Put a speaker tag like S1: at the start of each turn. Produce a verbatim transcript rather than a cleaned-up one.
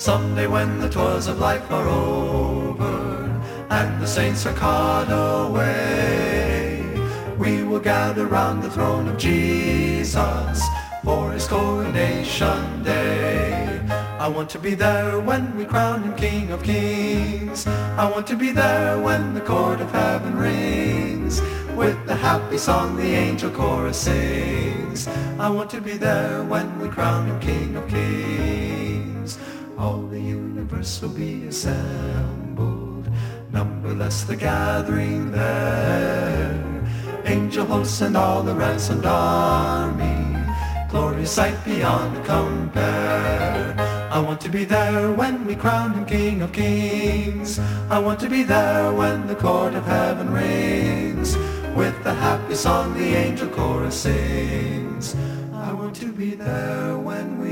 S1: Someday when the toils of life are over and the saints are caught away, we will gather round the throne of Jesus for his coronation day. I want to be there when we crown him King of Kings. I want to be there when the court of heaven rings with the happy song the angel chorus sings. I want to be there when we crown him King of Kings. All the universe will be assembled, numberless the gathering there. Angel hosts and all the ransomed army, glorious sight beyond compare. I want to be there when we crown him King of Kings. I want to be there when the court of heaven rings with the happy song the angel chorus sings. I want to be there when we